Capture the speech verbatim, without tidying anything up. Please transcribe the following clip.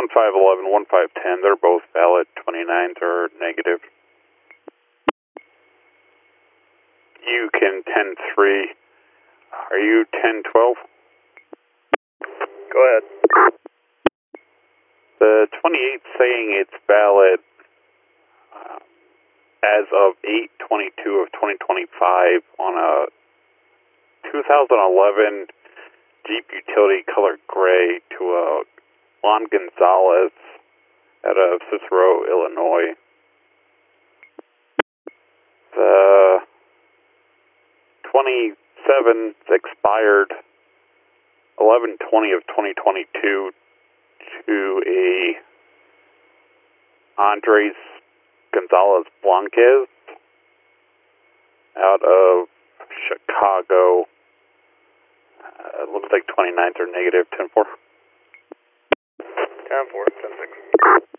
one five one one, one five one zero, they're both valid. twenty-nines are negative. You can ten three. Are you ten twelve? Go ahead. The twenty-eight saying it's valid uh, as of eight twenty-two of twenty twenty-five on a two thousand eleven Jeep Utility Color Gray to a Juan Gonzalez out of Cicero, Illinois. The twenty-seven expired eleven twenty of twenty twenty-two to a Andres Gonzalez Blanquez out of Chicago. Uh, it looks like twenty-nines are negative. ten four. ten four, ten six.